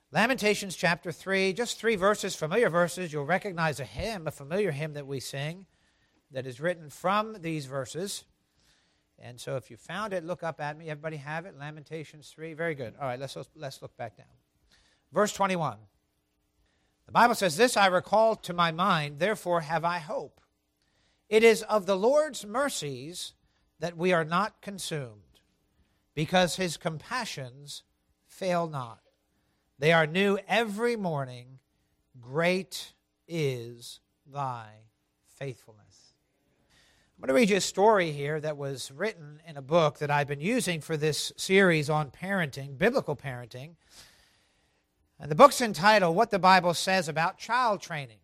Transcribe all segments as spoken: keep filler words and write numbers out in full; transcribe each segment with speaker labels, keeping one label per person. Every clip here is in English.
Speaker 1: Lamentations chapter three, just three verses, familiar verses. You'll recognize a hymn, a familiar hymn that we sing that is written from these verses. And so if you found it, look up at me. Everybody have it? Lamentations three. Very good. All right, let's, let's look back down. Verse twenty-one. The Bible says, "This I recall to my mind, therefore have I hope. It is of the Lord's mercies that we are not consumed, because his compassions fail not. They are new every morning. Great is thy faithfulness." I'm going to read you a story here that was written in a book that I've been using for this series on parenting, biblical parenting. And the book's entitled, "What the Bible Says About Child Training."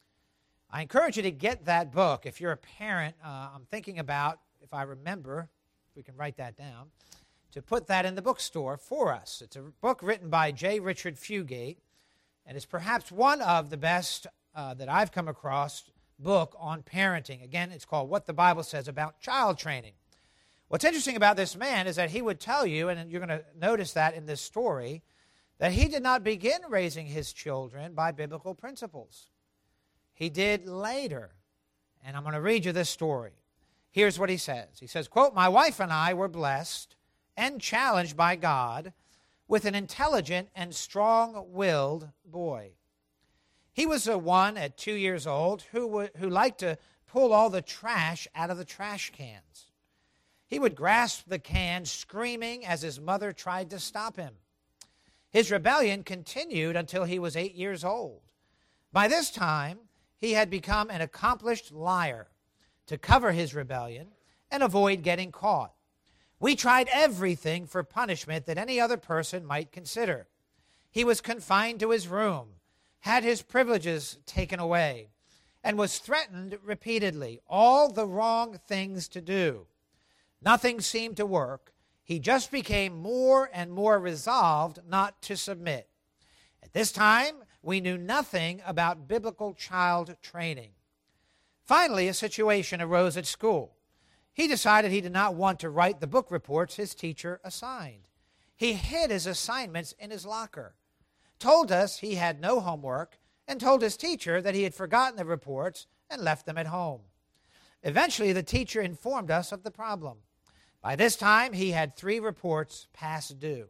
Speaker 1: I encourage you to get that book. If you're a parent, uh, I'm thinking about, if I remember, if we can write that down, to put that in the bookstore for us. It's a book written by J. Richard Fugate, and it's perhaps one of the best uh, that I've come across book on parenting. Again, it's called "What the Bible Says About Child Training." What's interesting about this man is that he would tell you, and you're going to notice that in this story, that he did not begin raising his children by biblical principles. He did later. And I'm going to read you this story. Here's what he says. He says, quote, "My wife and I were blessed and challenged by God with an intelligent and strong-willed boy. He was a one at two years old who, would, who liked to pull all the trash out of the trash cans. He would grasp the can, screaming as his mother tried to stop him. His rebellion continued until he was eight years old. By this time, he had become an accomplished liar to cover his rebellion and avoid getting caught. We tried everything for punishment that any other person might consider. He was confined to his room, had his privileges taken away, and was threatened repeatedly, all the wrong things to do. Nothing seemed to work. He just became more and more resolved not to submit. At this time, we knew nothing about biblical child training. Finally, a situation arose at school. He decided he did not want to write the book reports his teacher assigned. He hid his assignments in his locker, told us he had no homework, and told his teacher that he had forgotten the reports and left them at home. Eventually, the teacher informed us of the problem. By this time, he had three reports past due.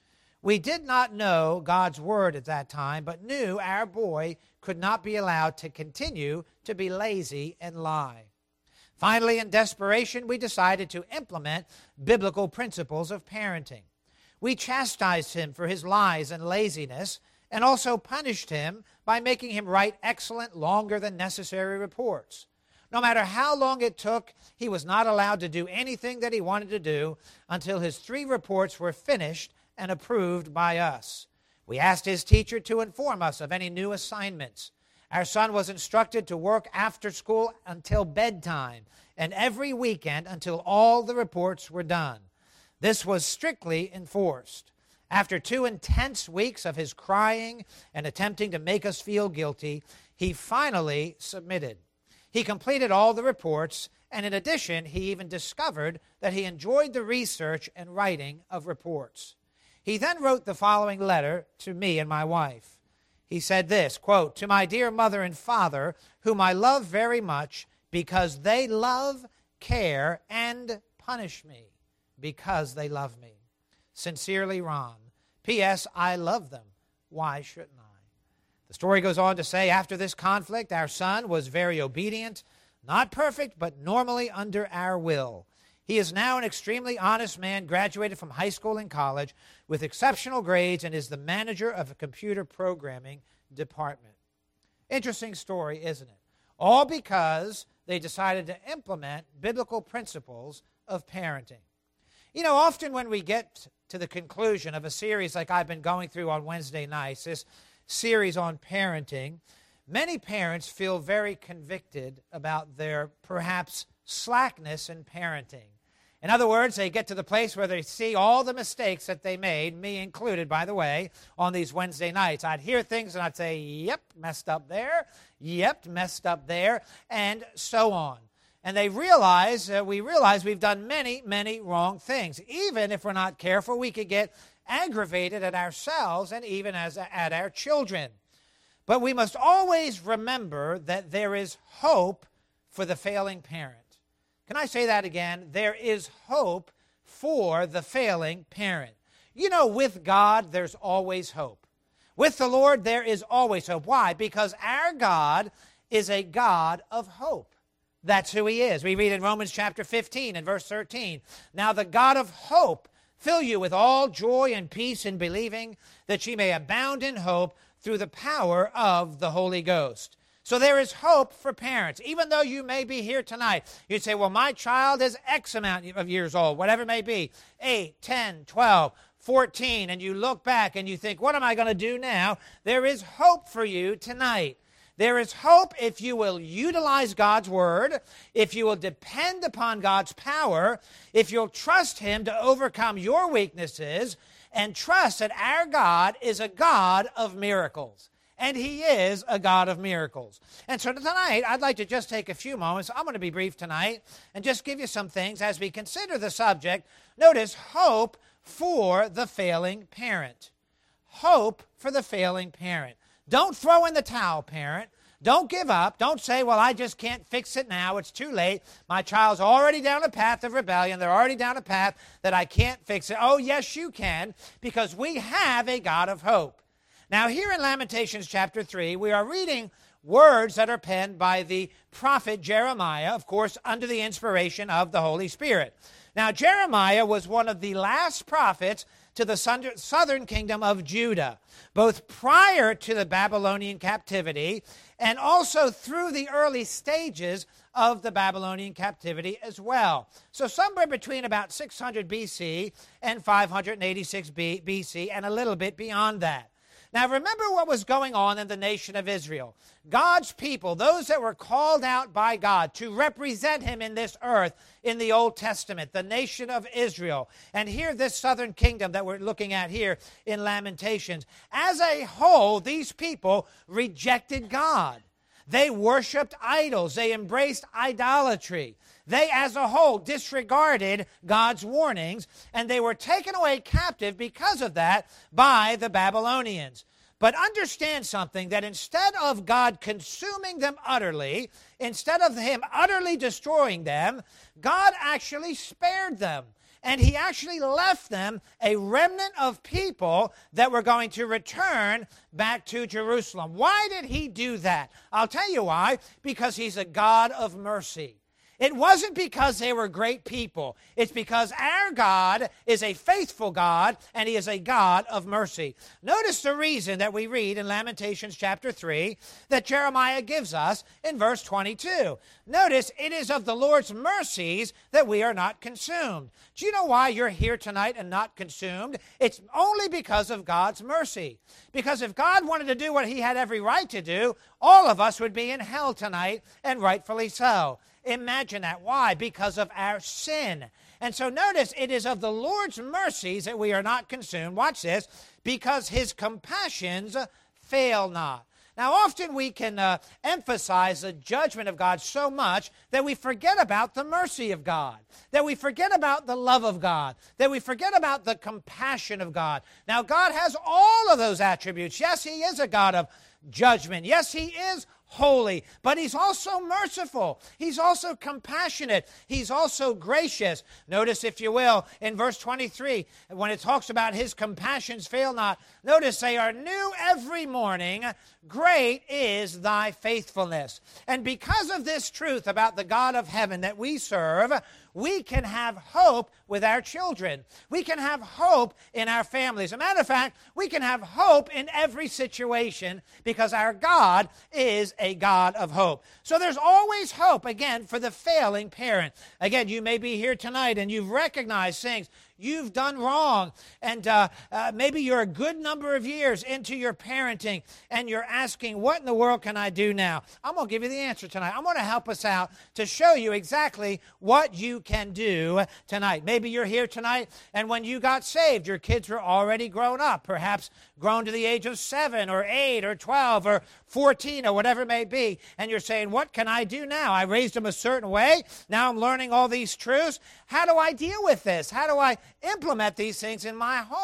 Speaker 1: We did not know God's word at that time, but knew our boy could not be allowed to continue to be lazy and lie. Finally, in desperation, we decided to implement biblical principles of parenting. We chastised him for his lies and laziness, and also punished him by making him write excellent, longer than necessary reports. No matter how long it took, he was not allowed to do anything that he wanted to do until his three reports were finished and approved by us. We asked his teacher to inform us of any new assignments. Our son was instructed to work after school until bedtime and every weekend until all the reports were done. This was strictly enforced. After two intense weeks of his crying and attempting to make us feel guilty, he finally submitted. He completed all the reports, and in addition, he even discovered that he enjoyed the research and writing of reports. He then wrote the following letter to me and my wife. He said this, quote, "To my dear mother and father, whom I love very much, because they love, care, and punish me, because they love me. Sincerely, Ron. P S. I love them. Why shouldn't I?" The story goes on to say, after this conflict, our son was very obedient, not perfect, but normally under our will. He is now an extremely honest man, graduated from high school and college with exceptional grades, and is the manager of a computer programming department. Interesting story, isn't it? All because they decided to implement biblical principles of parenting. You know, often when we get to the conclusion of a series like I've been going through on Wednesday nights, this series on parenting, many parents feel very convicted about their perhaps slackness in parenting. In other words, they get to the place where they see all the mistakes that they made, me included, by the way, on these Wednesday nights. I'd hear things and I'd say, yep, messed up there, yep, messed up there, and so on. And they realize, uh, we realize we've done many, many wrong things. Even if we're not careful, we could get aggravated at ourselves and even as at our children. But we must always remember that there is hope for the failing parent. Can I say that again? There is hope for the failing parent. You know, with God, there's always hope. With the Lord, there is always hope. Why? Because our God is a God of hope. That's who he is. We read in Romans chapter fifteen and verse thirteen, "Now the God of hope fill you with all joy and peace in believing, that ye may abound in hope through the power of the Holy Ghost." So there is hope for parents. Even though you may be here tonight, you'd say, well, my child is X amount of years old, whatever it may be, eight, ten, twelve, fourteen, and you look back and you think, what am I going to do now? There is hope for you tonight. There is hope if you will utilize God's word, if you will depend upon God's power, if you'll trust him to overcome your weaknesses, and trust that our God is a God of miracles. And he is a God of miracles. And so tonight, I'd like to just take a few moments. I'm going to be brief tonight and just give you some things as we consider the subject. Notice hope for the failing parent. Hope for the failing parent. Don't throw in the towel, parent. Don't give up. Don't say, well, I just can't fix it now. It's too late. My child's already down a path of rebellion. They're already down a path that I can't fix it. Oh, yes, you can, because we have a God of hope. Now, here in Lamentations chapter three, we are reading words that are penned by the prophet Jeremiah, of course, under the inspiration of the Holy Spirit. Now, Jeremiah was one of the last prophets to the southern kingdom of Judah, both prior to the Babylonian captivity and also through the early stages of the Babylonian captivity as well. So somewhere between about six hundred B C and five hundred eighty-six B C and a little bit beyond that. Now remember what was going on in the nation of Israel. God's people, those that were called out by God to represent him in this earth in the Old Testament, the nation of Israel. And here this southern kingdom that we're looking at here in Lamentations. As a whole, these people rejected God. They worshiped idols. They embraced idolatry. They, as a whole, disregarded God's warnings, and they were taken away captive because of that by the Babylonians. But understand something, that instead of God consuming them utterly, instead of him utterly destroying them, God actually spared them. And he actually left them a remnant of people that were going to return back to Jerusalem. Why did he do that? I'll tell you why. Because he's a God of mercy. It wasn't because they were great people. It's because our God is a faithful God, and he is a God of mercy. Notice the reason that we read in Lamentations chapter three that Jeremiah gives us in verse twenty-two. Notice, it is of the Lord's mercies that we are not consumed. Do you know why you're here tonight and not consumed? It's only because of God's mercy. Because if God wanted to do what he had every right to do, all of us would be in hell tonight, and rightfully so. Imagine that. Why? Because of our sin. And so notice, it is of the Lord's mercies that we are not consumed. Watch this. Because his compassions fail not. Now, often we can uh, emphasize the judgment of God so much that we forget about the mercy of God, that we forget about the love of God, that we forget about the compassion of God. Now, God has all of those attributes. Yes, he is a God of judgment. Yes, he is holy, but he's also merciful. He's also compassionate. He's also gracious. Notice, if you will, in verse twenty-three, when it talks about his compassions fail not, notice they are new every morning. Great is thy faithfulness. And because of this truth about the God of heaven that we serve, we can have hope with our children. We can have hope in our families. As a matter of fact, we can have hope in every situation because our God is a God of hope. So there's always hope, again, for the failing parent. Again, you may be here tonight and you've recognized things you've done wrong, and uh, uh, maybe you're a good number of years into your parenting, and you're asking, what in the world can I do now? I'm going to give you the answer tonight. I'm going to help us out to show you exactly what you can do tonight. Maybe you're here tonight, and when you got saved, your kids were already grown up, perhaps grown to the age of seven or eight or twelve or fourteen or whatever it may be, and you're saying, what can I do now? I raised them a certain way. Now I'm learning all these truths. How do I deal with this? How do I implement these things in my home?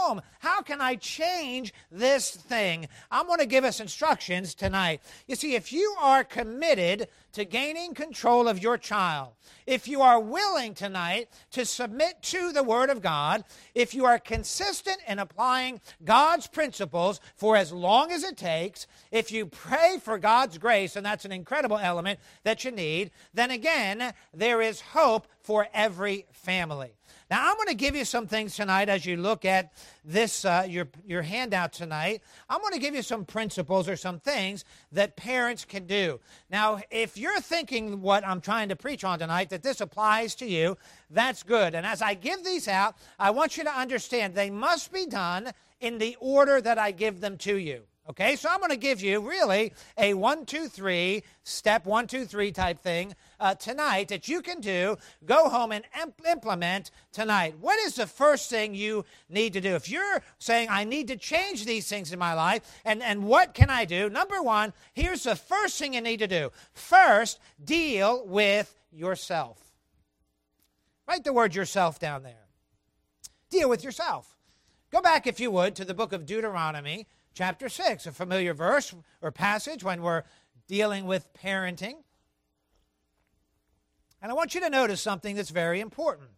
Speaker 1: How can I change this thing? I'm going to give us instructions tonight. You see, if you are committed to gaining control of your child, if you are willing tonight to submit to the Word of God, if you are consistent in applying God's principles for as long as it takes, if you pray for God's grace, and that's an incredible element that you need, then again, there is hope for every family. Now, I'm going to give you some things tonight as you look at this, uh, your, your handout tonight. I'm going to give you some principles or some things that parents can do. Now, if you're thinking what I'm trying to preach on tonight, that this applies to you, that's good. And as I give these out, I want you to understand they must be done in the order that I give them to you. Okay, so I'm going to give you really a one, two, three, step one, two, three type thing uh, tonight that you can do, go home and imp- implement tonight. What is the first thing you need to do? If you're saying, I need to change these things in my life, and, and what can I do? Number one, here's the first thing you need to do. First, deal with yourself. Write the word yourself down there. Deal with yourself. Go back, if you would, to the book of Deuteronomy, chapter six, a familiar verse or passage when we're dealing with parenting. And I want you to notice something that's very important.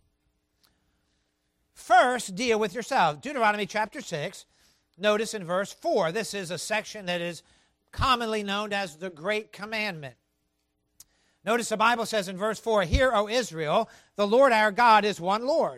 Speaker 1: First, deal with yourself. Deuteronomy chapter six, notice in verse four. This is a section that is commonly known as the Great Commandment. Notice the Bible says in verse four, Hear, O Israel, the Lord our God is one Lord.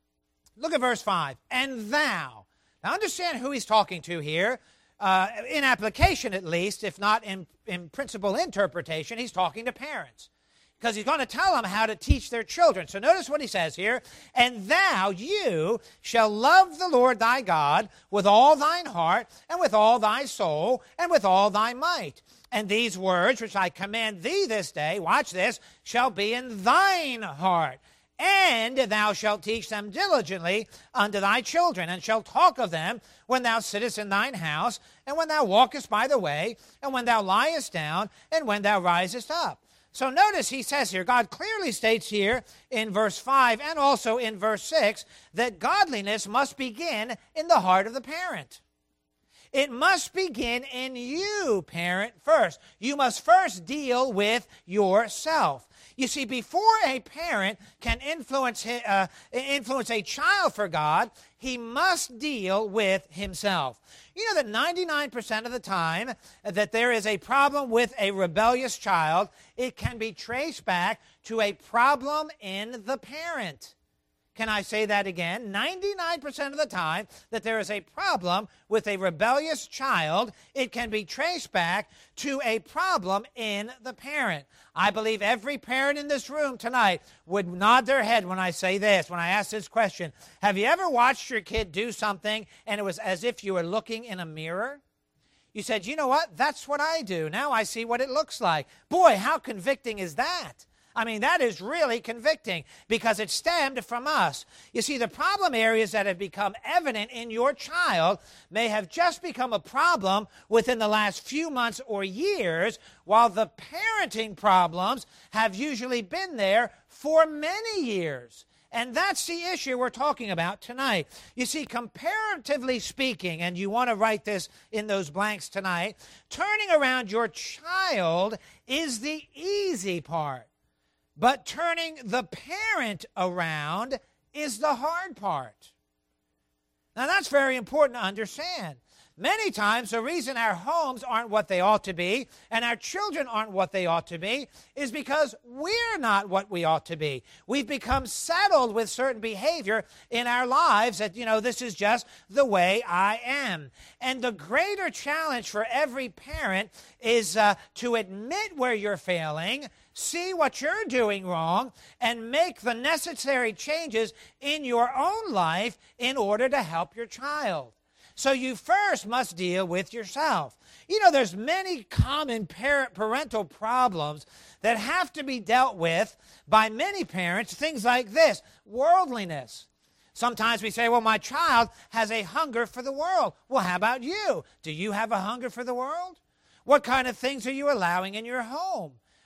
Speaker 1: Look at verse five. And thou. Now, understand who he's talking to here. Uh, in application, at least, if not in, in principal interpretation, he's talking to parents. Because he's going to tell them how to teach their children. So notice what he says here. And thou, you, shall love the Lord thy God with all thine heart, and with all thy soul, and with all thy might. And these words, which I command thee this day, watch this, shall be in thine heart. And thou shalt teach them diligently unto thy children, and shalt talk of them when thou sittest in thine house, and when thou walkest by the way, and when thou liest down, and when thou risest up. So notice he says here, God clearly states here in verse five and also in verse six that godliness must begin in the heart of the parent. It must begin in you, parent, first. You must first deal with yourself. You see, before a parent can influence uh, influence a child for God, he must deal with himself. You know that ninety-nine percent of the time that there is a problem with a rebellious child, it can be traced back to a problem in the parent. Can I say that again? ninety-nine percent of the time that there is a problem with a rebellious child, it can be traced back to a problem in the parent. I believe every parent in this room tonight would nod their head when I say this, when I ask this question. Have you ever watched your kid do something and it was as if you were looking in a mirror? You said, you know what? That's what I do. Now I see what it looks like. Boy, how convicting is that? I mean, that is really convicting because it stemmed from us. You see, the problem areas that have become evident in your child may have just become a problem within the last few months or years, while the parenting problems have usually been there for many years. And that's the issue we're talking about tonight. You see, comparatively speaking, and you want to write this in those blanks tonight, turning around your child is the easy part. But turning the parent around is the hard part. Now, that's very important to understand. Many times, the reason our homes aren't what they ought to be and our children aren't what they ought to be is because we're not what we ought to be. We've become settled with certain behavior in our lives that, you know, this is just the way I am. And the greater challenge for every parent is uh, to admit where you're failing, see what you're doing wrong, and make the necessary changes in your own life in order to help your child. So you first must deal with yourself. You know, there's many common parent, parental problems that have to be dealt with by many parents. Things like this: worldliness. Sometimes we say, well, my child has a hunger for the world. Well, how about you? Do you have a hunger for the world? What kind of things are you allowing in your home?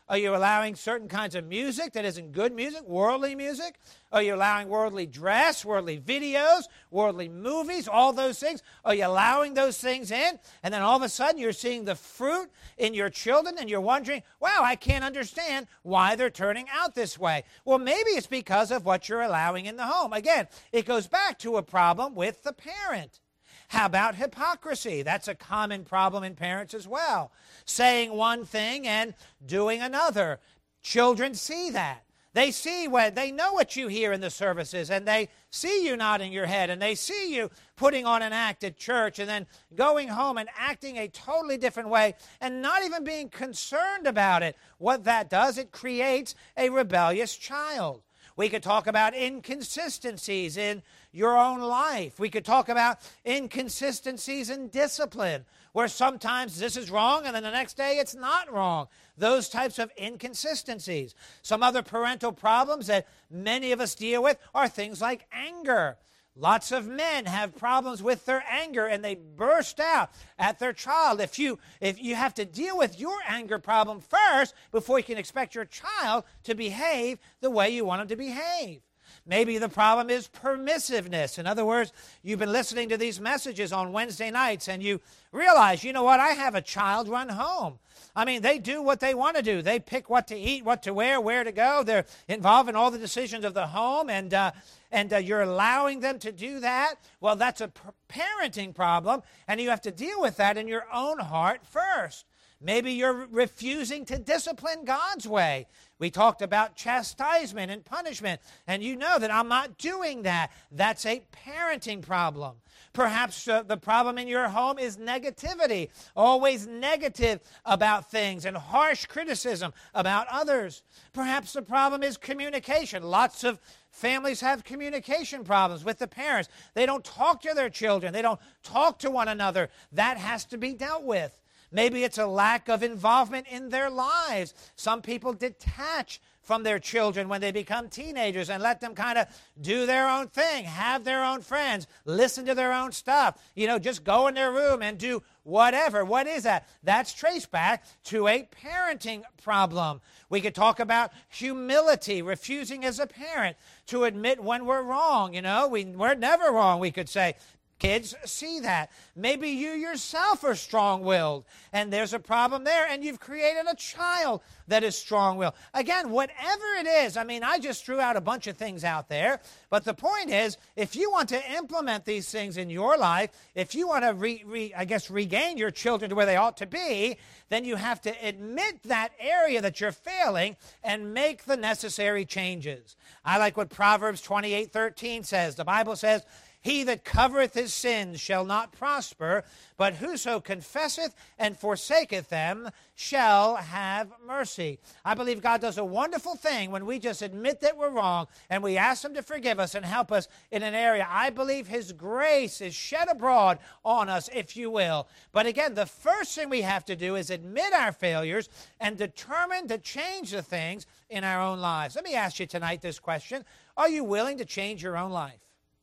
Speaker 1: Are you allowing certain kinds of music that isn't good music, worldly music? Are you allowing worldly dress, worldly videos, worldly movies, all those things? Are you allowing those things in? And then all of a sudden you're seeing the fruit in your children and you're wondering, wow, I can't understand why they're turning out this way. Well, maybe it's because of what you're allowing in the home. Again, it goes back to a problem with the parent. How about hypocrisy? That's a common problem in parents as well. Saying one thing and doing another. Children see that. They see what, they know what you hear in the services, and they see you nodding your head, and they see you putting on an act at church, and then going home and acting a totally different way, and not even being concerned about it. What that does, it creates a rebellious child. We could talk about inconsistencies in your own life. We could talk about inconsistencies in discipline, where sometimes this is wrong and then the next day it's not wrong. Those types of inconsistencies. Some other parental problems that many of us deal with are things like anger. Lots of men have problems with their anger and they burst out at their child. If you, if you have to deal with your anger problem first before you can expect your child to behave the way you want him to behave. Maybe the problem is permissiveness. In other words, you've been listening to these messages on Wednesday nights and you realize, you know what, I have a child run home. I mean, they do what they want to do. They pick what to eat, what to wear, where to go. They're involved in all the decisions of the home, and uh, and uh, you're allowing them to do that. Well, that's a parenting problem, and you have to deal with that in your own heart first. Maybe you're refusing to discipline God's way. We talked about chastisement and punishment, and you know that I'm not doing that. That's a parenting problem. Perhaps uh, the problem in your home is negativity, always negative about things and harsh criticism about others. Perhaps the problem is communication. Lots of families have communication problems with the parents. They don't talk to their children. They don't talk to one another. That has to be dealt with. Maybe it's a lack of involvement in their lives. Some people detach from their children when they become teenagers and let them kind of do their own thing, have their own friends, listen to their own stuff, you know, just go in their room and do whatever. What is that? That's traced back to a parenting problem. We could talk about humility, refusing as a parent to admit when we're wrong. You know, we, we're never wrong, we could say. Kids see that. Maybe you yourself are strong-willed, and there's a problem there, and you've created a child that is strong-willed. Again, whatever it is, I mean, I just threw out a bunch of things out there, but the point is, if you want to implement these things in your life, if you want to, re, re, I guess, regain your children to where they ought to be, then you have to admit that area that you're failing and make the necessary changes. I like what Proverbs twenty-eight thirteen says. The Bible says, "He that covereth his sins shall not prosper, but whoso confesseth and forsaketh them shall have mercy." I believe God does a wonderful thing when we just admit that we're wrong and we ask him to forgive us and help us in an area. I believe his grace is shed abroad on us, if you will. But again, the first thing we have to do is admit our failures and determine to change the things in our own lives. Let me ask you tonight this question. Are you willing to change your own life?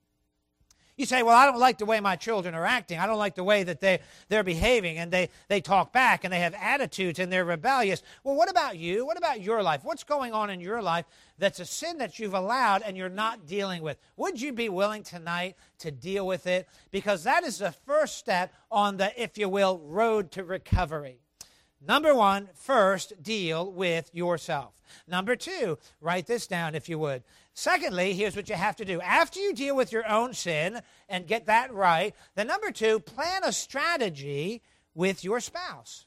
Speaker 1: You say, well, I don't like the way my children are acting. I don't like the way that they, they're behaving, and they, they talk back, and they have attitudes, and they're rebellious. Well, what about you? What about your life? What's going on in your life that's a sin that you've allowed and you're not dealing with? Would you be willing tonight to deal with it? Because that is the first step on the, if you will, road to recovery. Number one, first, deal with yourself. Number two, write this down if you would. Secondly, here's what you have to do. After you deal with your own sin and get that right, then number two, plan a strategy with your spouse.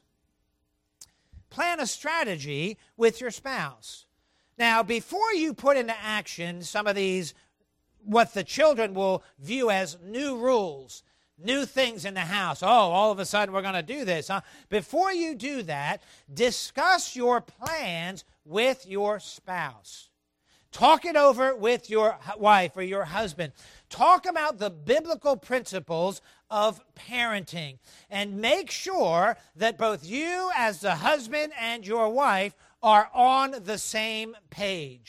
Speaker 1: Plan a strategy with your spouse. Now, before you put into action some of these, what the children will view as new rules, new things in the house. Oh, all of a sudden we're going to do this. Huh? Before you do that, discuss your plans with your spouse. Talk it over with your wife or your husband. Talk about the biblical principles of parenting and make sure that both you as the husband and your wife are on the same page.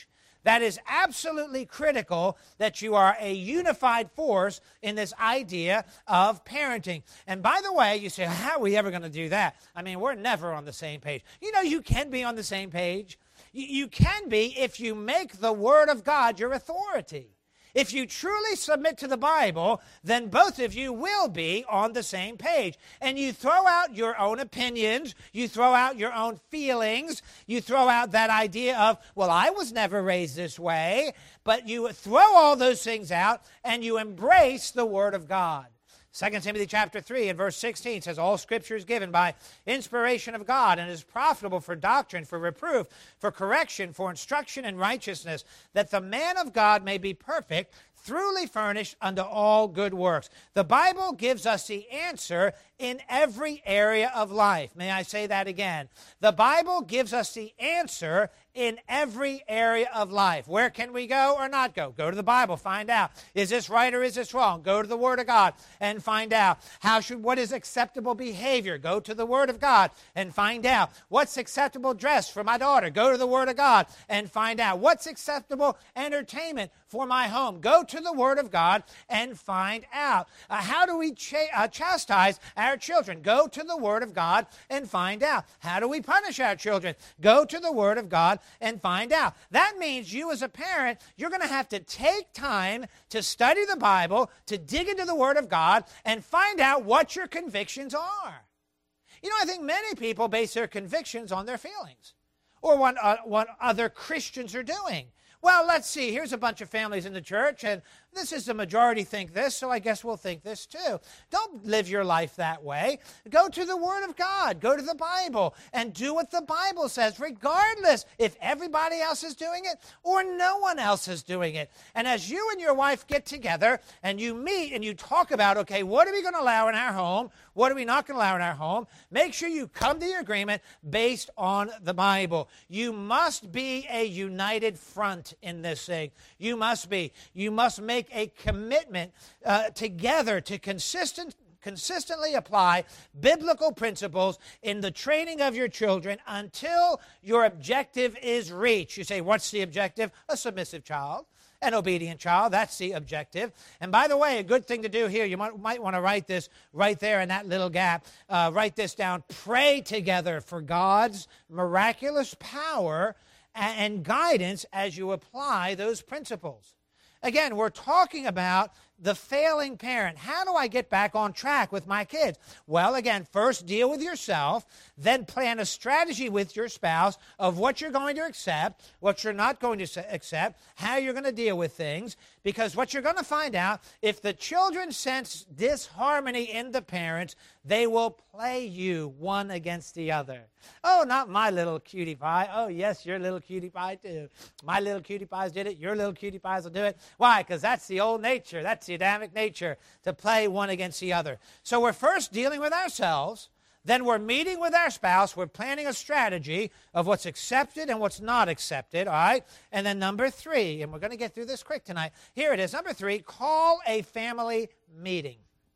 Speaker 1: That is absolutely critical, that you are a unified force in this idea of parenting. And by the way, you say, how are we ever going to do that? I mean, we're never on the same page. You know, you can be on the same page. You, you can be if you make the Word of God your authority. If you truly submit to the Bible, then both of you will be on the same page. And you throw out your own opinions, you throw out your own feelings, you throw out that idea of, well, I was never raised this way, but you throw all those things out and you embrace the Word of God. Second Timothy chapter three and verse sixteen says, all Scripture is given by inspiration of God and is profitable for doctrine, for reproof, for correction, for instruction in righteousness, that the man of God may be perfect, thoroughly furnished unto all good works. The Bible gives us the answer in every area of life. May I say that again? The Bible gives us the answer in every area of life. Where can we go or not go? Go to the Bible, find out. Is this right or is this wrong? Go to the Word of God and find out. How should, what is acceptable behavior? Go to the Word of God and find out. What's acceptable dress for my daughter? Go to the Word of God and find out. What's acceptable entertainment for my home? Go to the Word of God and find out. Uh, how do we ch- uh, chastise our children? Go to the Word of God and find out. How do we punish our children? Go to the Word of God and find out. That means you as a parent, you're going to have to take time to study the Bible, to dig into the Word of God, and find out what your convictions are. You know, I think many people base their convictions on their feelings or what, uh, what other Christians are doing. Well, let's see. Here's a bunch of families in the church, and this is the majority think this, so I guess we'll think this too. Don't live your life that way. Go to the Word of God. Go to the Bible and do what the Bible says, regardless if everybody else is doing it or no one else is doing it. And as you and your wife get together and you meet and you talk about, okay, what are we going to allow in our home? What are we not going to allow in our home? Make sure you come to your agreement based on the Bible. You must be a united front in this thing. You must be. You must make a commitment uh, together to consistent, consistently apply biblical principles in the training of your children until your objective is reached. You say, what's the objective? A submissive child. An obedient child, that's the objective. And by the way, a good thing to do here, you might, might want to write this right there in that little gap. Uh, write this down. Pray together for God's miraculous power and, and guidance as you apply those principles. Again, we're talking about the failing parent. How do I get back on track with my kids? Well, again, first deal with yourself, then plan a strategy with your spouse of what you're going to accept, what you're not going to accept, how you're going to deal with things, because what you're going to find out, if the children sense disharmony in the parents, they will play you one against the other. Oh, not my little cutie pie. Oh, yes, your little cutie pie too. My little cutie pies did it. Your little cutie pies will do it. Why? Because that's the old nature. That's the Adamic nature, to play one against the other. So we're first dealing with ourselves, then we're meeting with our spouse, we're planning a strategy of what's accepted and what's not accepted, all right? And then number three, and we're going to get through this quick tonight. Here it is. Number three, call a family meeting.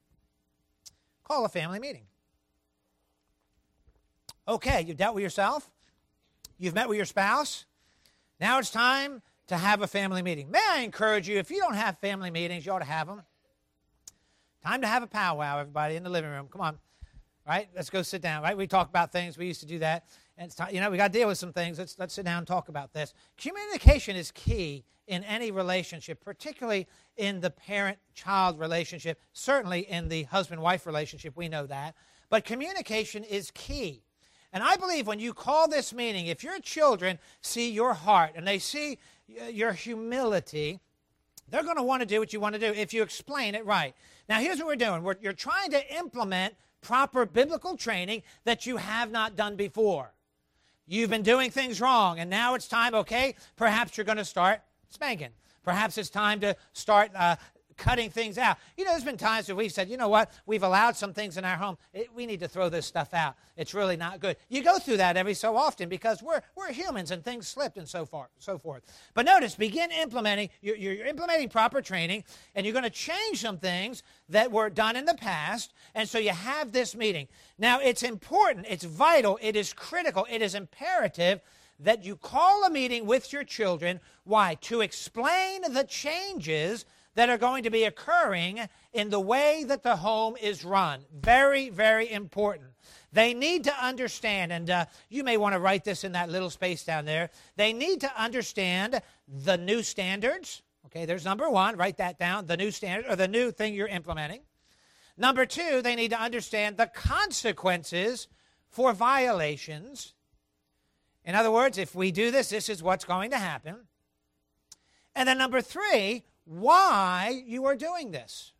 Speaker 1: Call a family meeting. Okay, you've dealt with yourself. You've met with your spouse. Now it's time to have a family meeting. May I encourage you, if you don't have family meetings, you ought to have them. Time to have a powwow, everybody, in the living room. Come on. Right? Let's go sit down. Right? We talk about things. We used to do that. And it's time, you know, we got to deal with some things. Let's, let's sit down and talk about this. Communication is key in any relationship, particularly in the parent-child relationship, certainly in the husband-wife relationship. We know that. But communication is key. And I believe when you call this meeting, if your children see your heart and they see your humility, they're going to want to do what you want to do if you explain it right. Now, here's what we're doing. We're, you're trying to implement proper biblical training that you have not done before. You've been doing things wrong, and now it's time, okay, perhaps you're going to start spanking. Perhaps it's time to start uh, cutting things out. You know, there's been times where we've said, you know what, we've allowed some things in our home. It, we need to throw this stuff out. It's really not good. You go through that every so often because we're we're humans and things slipped and so far, so forth. But notice, begin implementing, you're, you're implementing proper training, and you're going to change some things that were done in the past, and so you have this meeting. Now, it's important, it's vital, it is critical, it is imperative that you call a meeting with your children. Why? To explain the changes that are going to be occurring in the way that the home is run. Very, very important. They need to understand, and uh, you may want to write this in that little space down there. They need to understand the new standards. Okay, there's number one. Write that down, the new standard, or the new thing you're implementing. Number two, they need to understand the consequences for violations. In other words, if we do this, this is what's going to happen. And then number three, why you are doing this.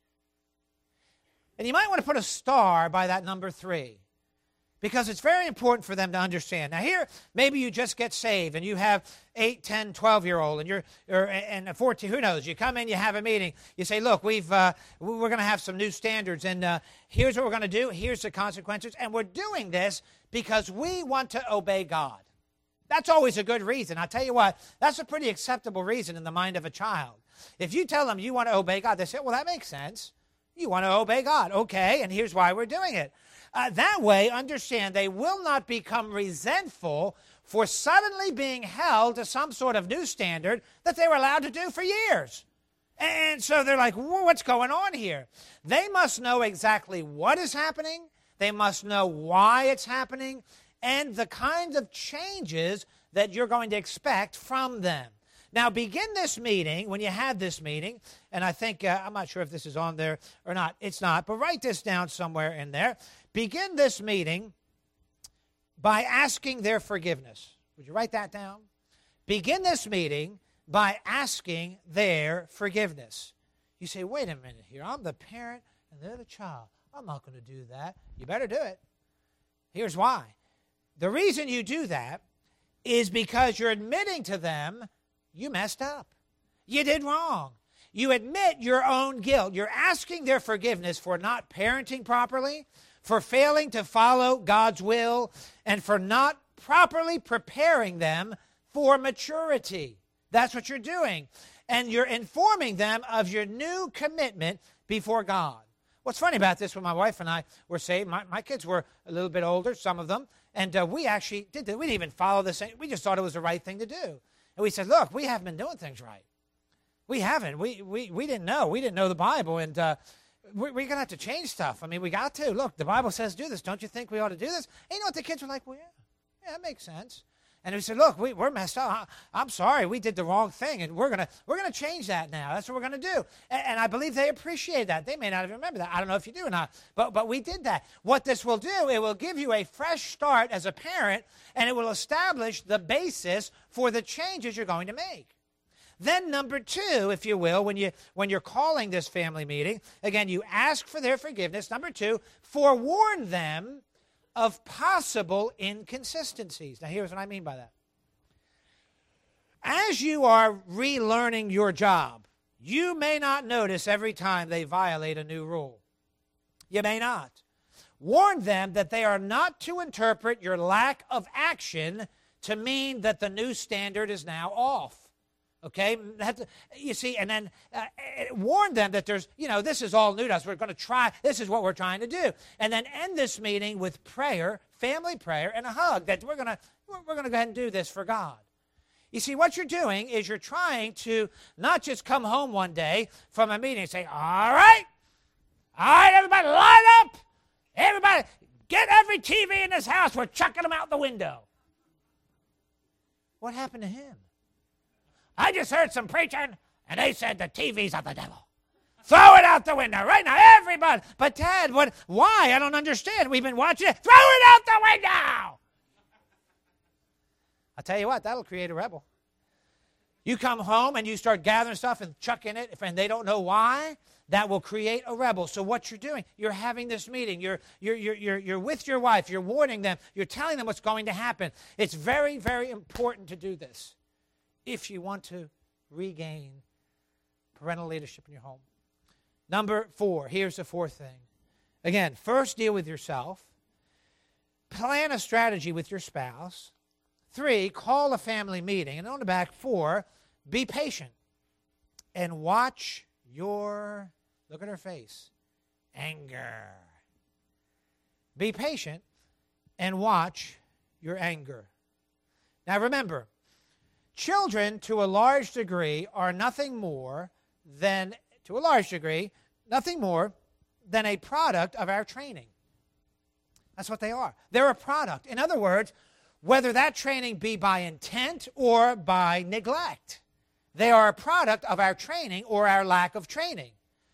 Speaker 1: And you might want to put a star by that number three, because it's very important for them to understand. Now here, maybe you just get saved and you have eight, ten, twelve-year-old and you're or, and a fourteen, who knows. You come in, you have a meeting. You say, look, we've, uh, we're going to have some new standards, and uh, here's what we're going to do. Here's the consequences. And we're doing this because we want to obey God. That's always a good reason. I'll tell you what, that's a pretty acceptable reason in the mind of a child. If you tell them you want to obey God, they say, well, that makes sense. You want to obey God. Okay, and here's why we're doing it. Uh, that way, understand, they will not become resentful for suddenly being held to some sort of new standard that they were allowed to do for years. And so they're like, what's going on here? They must know exactly what is happening. They must know why it's happening and the kinds of changes that you're going to expect from them. Now, begin this meeting, when you have this meeting, and I think, uh, I'm not sure if this is on there or not. It's not, but write this down somewhere in there. Begin this meeting by asking their forgiveness. Would you write that down? Begin this meeting by asking their forgiveness. You say, wait a minute here. I'm the parent and they're the child. I'm not going to do that. You better do it. Here's why. The reason you do that is because you're admitting to them you messed up. You did wrong. You admit your own guilt. You're asking their forgiveness for not parenting properly, for failing to follow God's will, and for not properly preparing them for maturity. That's what you're doing. And you're informing them of your new commitment before God. What's funny about this, when my wife and I were saved, my, my kids were a little bit older, some of them, and uh, we actually did this. We didn't even follow this. We just thought it was the right thing to do. And we said, look, we haven't been doing things right. We haven't. We we, we didn't know. We didn't know the Bible, and uh, we, we're going to have to change stuff. I mean, we got to. Look, the Bible says do this. Don't you think we ought to do this? And you know what? The kids were like, well, yeah, yeah, that makes sense. And we said, look, we, we're messed up. I, I'm sorry. We did the wrong thing, and we're going to we're gonna change that now. That's what we're going to do. And, and I believe they appreciate that. They may not even remember that. I don't know if you do or not, but, but we did that. What this will do, it will give you a fresh start as a parent, and it will establish the basis for the changes you're going to make. Then number two, if you will, when, you, when you're calling this family meeting, again, you ask for their forgiveness. Number two, forewarn them of possible inconsistencies. Now, here's what I mean by that. As you are relearning your job, you may not notice every time they violate a new rule. You may not. Warn them that they are not to interpret your lack of action to mean that the new standard is now off. Okay, you see, and then uh, warn them that there's, you know, this is all new to us. We're going to try, this is what we're trying to do. And then end this meeting with prayer, family prayer, and a hug that we're going to, we're going to go ahead and do this for God. You see, what you're doing is you're trying to not just come home one day from a meeting and say, all right, all right, everybody line up. Everybody, get every T V in this house. We're chucking them out the window. What happened to him? I just heard some preaching, and they said the T V's of the devil. Throw it out the window right now, everybody. But Dad, what? Why? I don't understand. We've been watching it. Throw it out the window. I'll tell you what, that'll create a rebel. You come home and you start gathering stuff and chucking it, and they don't know why, that will create a rebel. So what you're doing, you're having this meeting. You're, you're, you're, you're, you're with your wife. You're warning them. You're telling them what's going to happen. It's very, very important to do this if you want to regain parental leadership in your home. Number four, here's the fourth thing. Again, first deal with yourself. Plan a strategy with your spouse. Three, call a family meeting. And on the back, four, be patient and watch your, look at her face, anger. Be patient and watch your anger. Now remember, children to a large degree are nothing more than, to a large degree, nothing more than a product of our training. That's what they are. They're a product. In other words, whether that training be by intent or by neglect, they are a product of our training or our lack of training.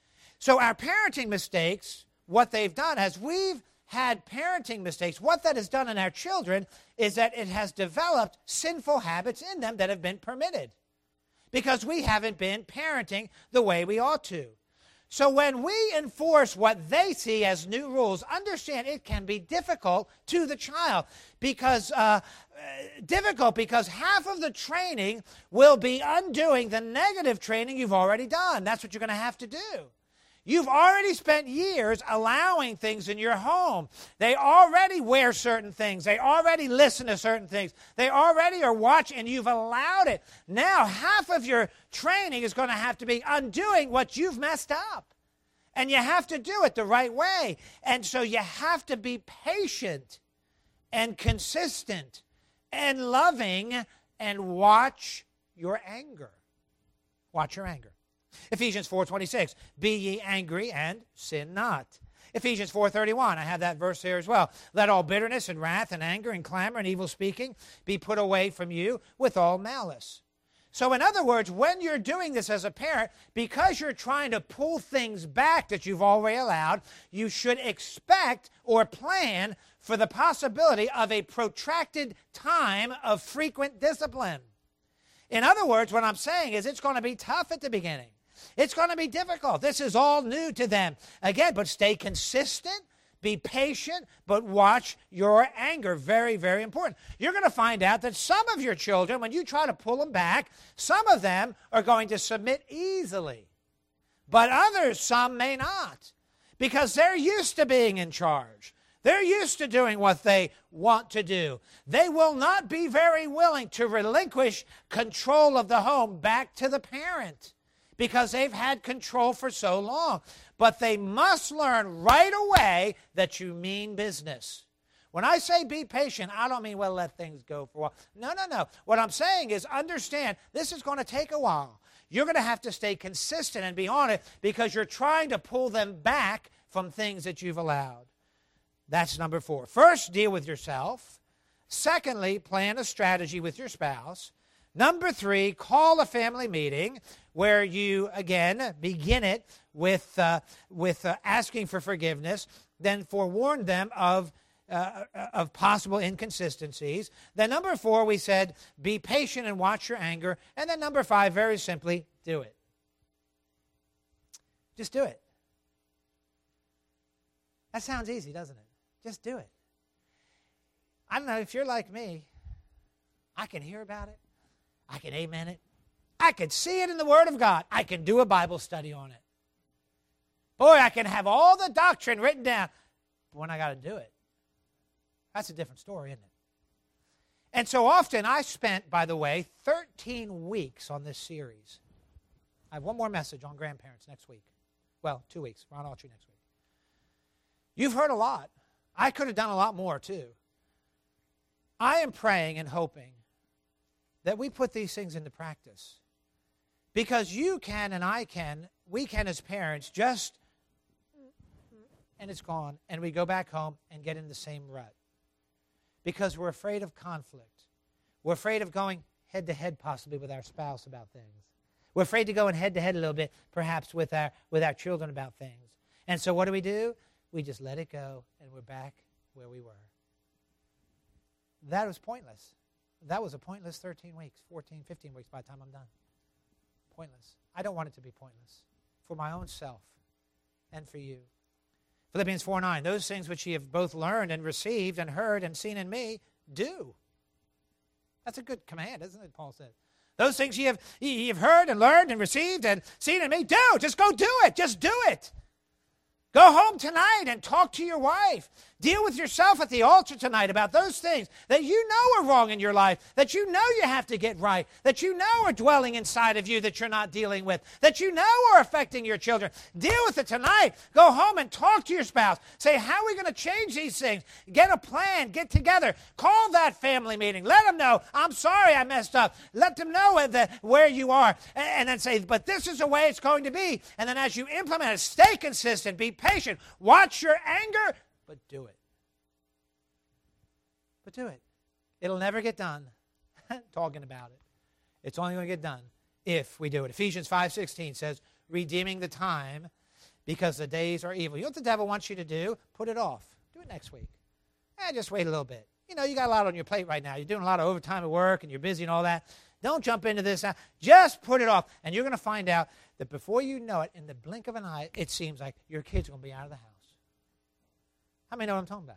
Speaker 1: So our parenting mistakes, what they've done as we've had parenting mistakes, what that has done in our children is that it has developed sinful habits in them that have been permitted because we haven't been parenting the way we ought to. So when we enforce what they see as new rules, understand it can be difficult to the child because uh, difficult because half of the training will be undoing the negative training you've already done. That's what you're going to have to do. You've already spent years allowing things in your home. They already wear certain things. They already listen to certain things. They already are watching, and you've allowed it. Now, half of your training is going to have to be undoing what you've messed up. And you have to do it the right way. And so you have to be patient and consistent and loving and watch your anger. Watch your anger. Ephesians four twenty-six, be ye angry and sin not. Ephesians four thirty-one, I have that verse here as well. Let all bitterness and wrath and anger and clamor and evil speaking be put away from you with all malice. So in other words, when you're doing this as a parent, because you're trying to pull things back that you've already allowed, you should expect or plan for the possibility of a protracted time of frequent discipline. In other words, what I'm saying is it's going to be tough at the beginning. It's going to be difficult. This is all new to them. Again, but stay consistent, be patient, but watch your anger. Very, very important. You're going to find out that some of your children, when you try to pull them back, some of them are going to submit easily. But others, some may not, because they're used to being in charge. They're used to doing what they want to do. They will not be very willing to relinquish control of the home back to the parent because they've had control for so long. But they must learn right away that you mean business. When I say be patient, I don't mean, well, let things go for a while. No, no, no. What I'm saying is understand this is going to take a while. You're going to have to stay consistent and be on it because you're trying to pull them back from things that you've allowed. That's number four. First, deal with yourself. Secondly, plan a strategy with your spouse. Number three, call a family meeting where you, again, begin it with, uh, with uh, asking for forgiveness, then forewarn them of, uh, of possible inconsistencies. Then number four, we said, be patient and watch your anger. And then number five, very simply, do it. Just do it. That sounds easy, doesn't it? Just do it. I don't know, if you're like me, I can hear about it. I can amen it. I can see it in the Word of God. I can do a Bible study on it. Boy, I can have all the doctrine written down. But when I got to do it, that's a different story, isn't it? And so often I spent, by the way, thirteen weeks on this series. I have one more message on grandparents next week. Well, two weeks. Ron Autry next week. You've heard a lot. I could have done a lot more, too. I am praying and hoping that we put these things into practice. Because you can and I can, we can as parents just, and it's gone, and we go back home and get in the same rut. Because we're afraid of conflict. We're afraid of going head-to-head possibly with our spouse about things. We're afraid to go in head-to-head a little bit, perhaps with our, with our children about things. And so what do we do? We just let it go, and we're back where we were. That was pointless. That was a pointless thirteen weeks, fourteen, fifteen weeks by the time I'm done. Pointless. I don't want it to be pointless for my own self and for you. Philippians four nine, those things which ye have both learned and received and heard and seen in me, do. That's a good command, isn't it, Paul said. Those things ye have, ye have heard and learned and received and seen in me, do. Just go do it. Just do it. Go home tonight and talk to your wife. Deal with yourself at the altar tonight about those things that you know are wrong in your life, that you know you have to get right, that you know are dwelling inside of you that you're not dealing with, that you know are affecting your children. Deal with it tonight. Go home and talk to your spouse. Say, how are we going to change these things? Get a plan. Get together. Call that family meeting. Let them know, I'm sorry I messed up. Let them know that where you are. And then say, but this is the way it's going to be. And then as you implement it, stay consistent. Be patient. Watch your anger. But do it. But do it. It'll never get done talking about it. It's only going to get done if we do it. Ephesians five sixteen says, redeeming the time because the days are evil. You know what the devil wants you to do? Put it off. Do it next week. Eh, just wait a little bit. You know, you got a lot on your plate right now. You're doing a lot of overtime at work and you're busy and all that. Don't jump into this now. Just put it off. And you're going to find out that before you know it, in the blink of an eye, it seems like your kids are going to be out of the house. How many know what I'm talking about?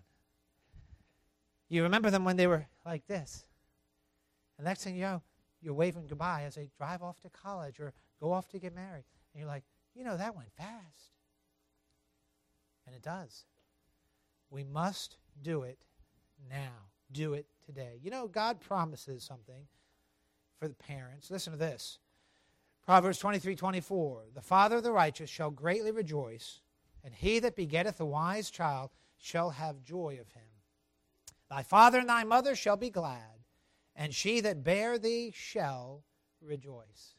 Speaker 1: You remember them when they were like this. The next thing you know, you're waving goodbye as they drive off to college or go off to get married. And you're like, you know, that went fast. And it does. We must do it now. Do it today. You know, God promises something for the parents. Listen to this. Proverbs twenty-three twenty-four. The father of the righteous shall greatly rejoice, and he that begetteth a wise child shall have joy of him. Thy father and thy mother shall be glad, and she that bare thee shall rejoice.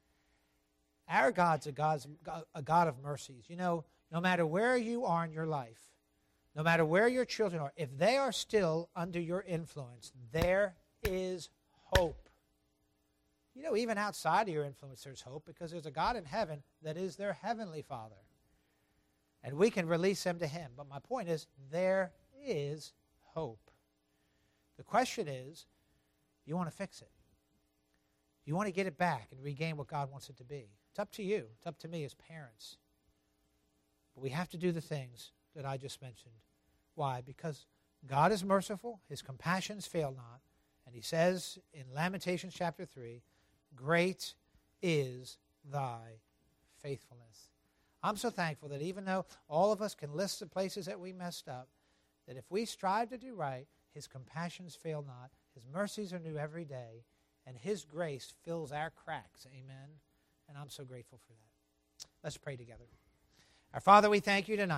Speaker 1: Our God's a, God's a God of mercies. You know, no matter where you are in your life, no matter where your children are, if they are still under your influence, there is hope. You know, even outside of your influence, there's hope because there's a God in heaven that is their heavenly Father. And we can release them to Him. But my point is, there is hope. The question is, you want to fix it? You want to get it back and regain what God wants it to be? It's up to you. It's up to me as parents. But we have to do the things that I just mentioned. Why? Because God is merciful. His compassions fail not. And He says in Lamentations chapter three, great is thy faithfulness. I'm so thankful that even though all of us can list the places that we messed up, that if we strive to do right, His compassions fail not, His mercies are new every day, and His grace fills our cracks. Amen. And I'm so grateful for that. Let's pray together. Our Father, we thank you tonight.